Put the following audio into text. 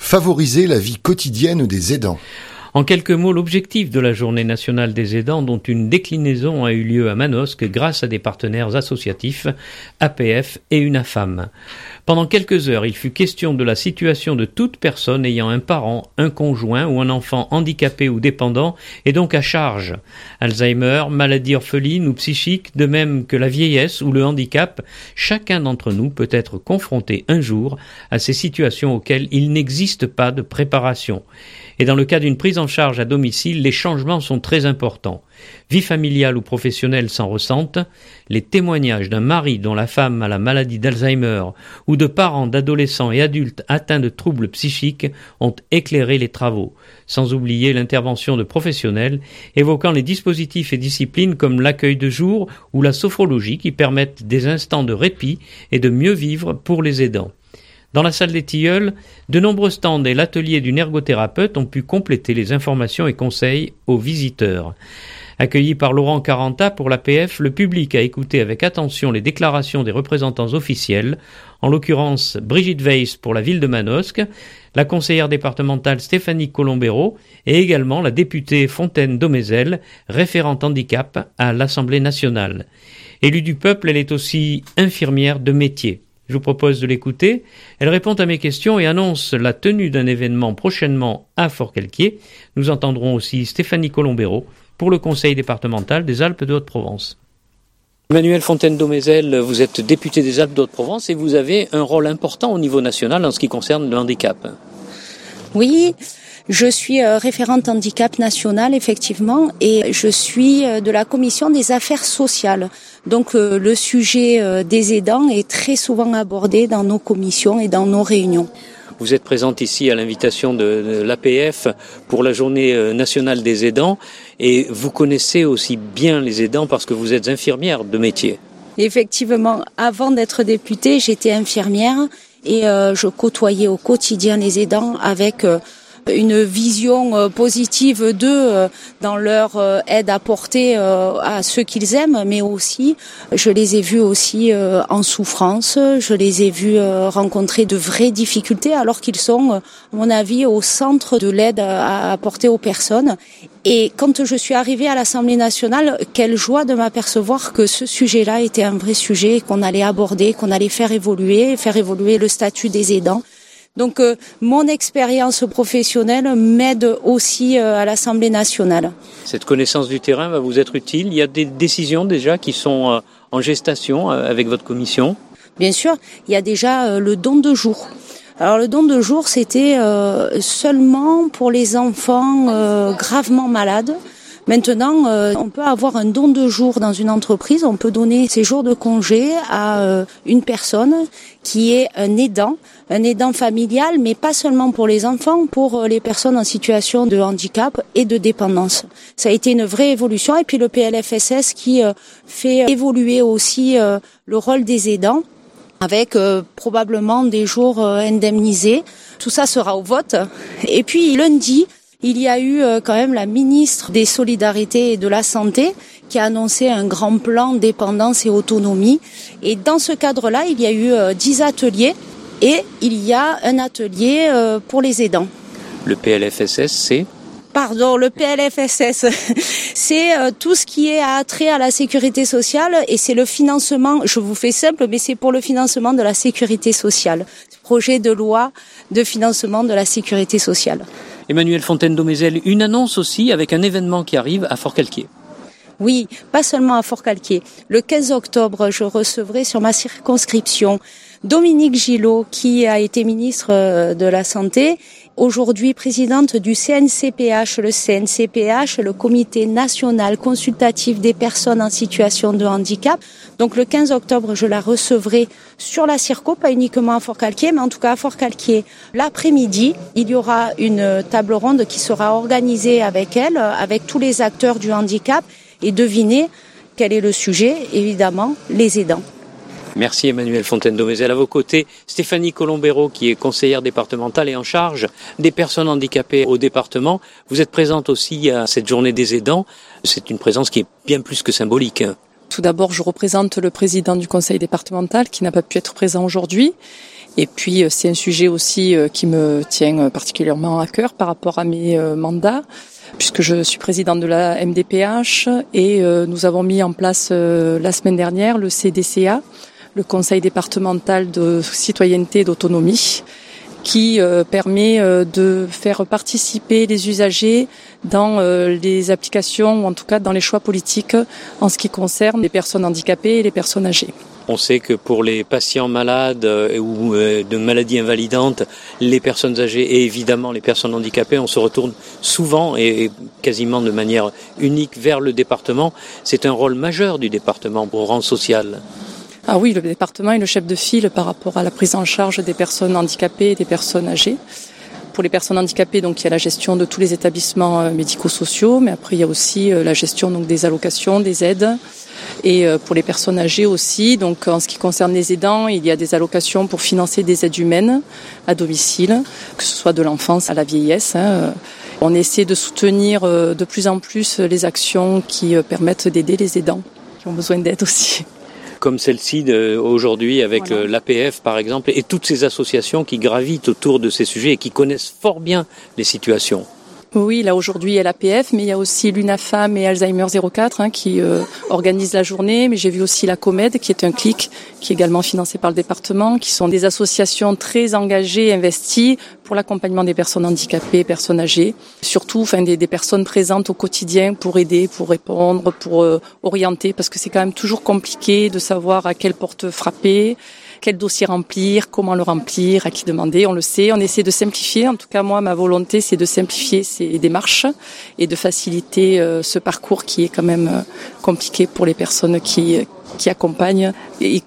favoriser la vie quotidienne des aidants. En quelques mots, l'objectif de la Journée nationale des aidants, dont une déclinaison a eu lieu à Manosque grâce à des partenaires associatifs, APF et UNAFAM. Pendant quelques heures, il fut question de la situation de toute personne ayant un parent, un conjoint ou un enfant handicapé ou dépendant et donc à charge. Alzheimer, maladie orpheline ou psychique, de même que la vieillesse ou le handicap, chacun d'entre nous peut être confronté un jour à ces situations auxquelles il n'existe pas de préparation. Et dans le cas d'une prise en charge à domicile, les changements sont très importants. Vie familiale ou professionnelle s'en ressentent. Les témoignages d'un mari dont la femme a la maladie d'Alzheimer ou de parents d'adolescents et adultes atteints de troubles psychiques ont éclairé les travaux, sans oublier l'intervention de professionnels évoquant les dispositifs et disciplines comme l'accueil de jour ou la sophrologie qui permettent des instants de répit et de mieux vivre pour les aidants. Dans la salle des Tilleuls, de nombreux stands et l'atelier d'une ergothérapeute ont pu compléter les informations et conseils aux visiteurs. Accueilli par Laurent Caranta pour l'APF, le public a écouté avec attention les déclarations des représentants officiels, en l'occurrence Brigitte Weiss pour la ville de Manosque, la conseillère départementale Stéphanie Colombero et également la députée Fontaine Domézel, référente handicap à l'Assemblée nationale. Élue du peuple, elle est aussi infirmière de métier. Je vous propose de l'écouter. Elle répond à mes questions et annonce la tenue d'un événement prochainement à Forcalquier. Nous entendrons aussi Stéphanie Colombero pour le Conseil départemental des Alpes de Haute-Provence. Emmanuelle Fontaine-Domézel, vous êtes députée des Alpes de Haute-Provence et vous avez un rôle important au niveau national en ce qui concerne le handicap. Oui, je suis référente handicap national, effectivement, et je suis de la commission des affaires sociales. Donc le sujet des aidants est très souvent abordé dans nos commissions et dans nos réunions. Vous êtes présente ici à l'invitation de l'APF pour la journée nationale des aidants et vous connaissez aussi bien les aidants parce que vous êtes infirmière de métier. Effectivement, avant d'être députée, j'étais infirmière et je côtoyais au quotidien les aidants avec une vision positive d'eux dans leur aide apportée à ceux qu'ils aiment, mais aussi je les ai vus aussi en souffrance, je les ai vus rencontrer de vraies difficultés alors qu'ils sont, à mon avis, au centre de l'aide à apporter aux personnes. Et quand je suis arrivée à l'Assemblée nationale, quelle joie de m'apercevoir que ce sujet-là était un vrai sujet qu'on allait aborder, qu'on allait faire évoluer le statut des aidants. Donc mon expérience professionnelle m'aide aussi à l'Assemblée nationale. Cette connaissance du terrain va vous être utile. Il y a des décisions déjà qui sont en gestation avec votre commission. Bien sûr, il y a déjà le don de jour. Alors le don de jour, c'était seulement pour les enfants gravement malades. Maintenant, on peut avoir un don de jour dans une entreprise. On peut donner ces jours de congé à une personne qui est un aidant familial, mais pas seulement pour les enfants, pour les personnes en situation de handicap et de dépendance. Ça a été une vraie évolution. Et puis le PLFSS qui fait évoluer aussi le rôle des aidants avec probablement des jours indemnisés. Tout ça sera au vote. Et puis lundi, il y a eu quand même la ministre des Solidarités et de la Santé qui a annoncé un grand plan dépendance et autonomie. Et dans ce cadre-là, il y a eu 10 ateliers et il y a un atelier pour les aidants. Le PLFSS, c'est ? Pardon, le PLFSS, c'est tout ce qui est attrait à la sécurité sociale et c'est le financement, je vous fais simple, mais c'est pour le financement de la sécurité sociale. Projet de loi de financement de la sécurité sociale. Emmanuelle Fontaine-Domézel, une annonce aussi avec un événement qui arrive à Forcalquier. Oui, pas seulement à Forcalquier. Le 15 octobre, je recevrai sur ma circonscription Dominique Gillot, qui a été ministre de la Santé, aujourd'hui présidente du CNCPH. Le CNCPH, le Comité national consultatif des personnes en situation de handicap. Donc le 15 octobre, je la recevrai sur la Circo, pas uniquement à Forcalquier, mais en tout cas à Forcalquier. L'après-midi, il y aura une table ronde qui sera organisée avec elle, avec tous les acteurs du handicap. Et devinez quel est le sujet, évidemment, les aidants. Merci Emmanuelle Fontaine-Domézel. À vos côtés, Stéphanie Colombero, qui est conseillère départementale et en charge des personnes handicapées au département. Vous êtes présente aussi à cette journée des aidants. C'est une présence qui est bien plus que symbolique. Tout d'abord, je représente le président du conseil départemental qui n'a pas pu être présent aujourd'hui. Et puis, c'est un sujet aussi qui me tient particulièrement à cœur par rapport à mes mandats, puisque je suis présidente de la MDPH et nous avons mis en place la semaine dernière le CDCA, le Conseil départemental de citoyenneté et d'autonomie, qui permet de faire participer les usagers dans les applications ou en tout cas dans les choix politiques en ce qui concerne les personnes handicapées et les personnes âgées. On sait que pour les patients malades ou de maladies invalidantes, les personnes âgées et évidemment les personnes handicapées, on se retourne souvent et quasiment de manière unique vers le département. C'est un rôle majeur du département pour le rang social. Ah oui, le département est le chef de file par rapport à la prise en charge des personnes handicapées et des personnes âgées. Pour les personnes handicapées, donc il y a la gestion de tous les établissements médico-sociaux, mais après il y a aussi la gestion donc des allocations, des aides. Et pour les personnes âgées aussi, donc en ce qui concerne les aidants, il y a des allocations pour financer des aides humaines à domicile, que ce soit de l'enfance à la vieillesse. On essaie de soutenir de plus en plus les actions qui permettent d'aider les aidants qui ont besoin d'aide aussi. Comme celle-ci aujourd'hui avec l'APF par exemple, et toutes ces associations qui gravitent autour de ces sujets et qui connaissent fort bien les situations. Oui, là aujourd'hui il y a l'APF, mais il y a aussi l'UNAFAM et Alzheimer 04 qui organisent la journée. Mais j'ai vu aussi la COMED, qui est un CLIC, qui est également financé par le département, qui sont des associations très engagées et investies pour l'accompagnement des personnes handicapées, personnes âgées, surtout des personnes présentes au quotidien pour aider, pour répondre, pour orienter, parce que c'est quand même toujours compliqué de savoir à quelle porte frapper, quel dossier remplir, comment le remplir, à qui demander. On le sait, on essaie de simplifier. En tout cas, moi, ma volonté, c'est de simplifier ces démarches et de faciliter ce parcours qui est quand même compliqué pour les personnes qui accompagnent et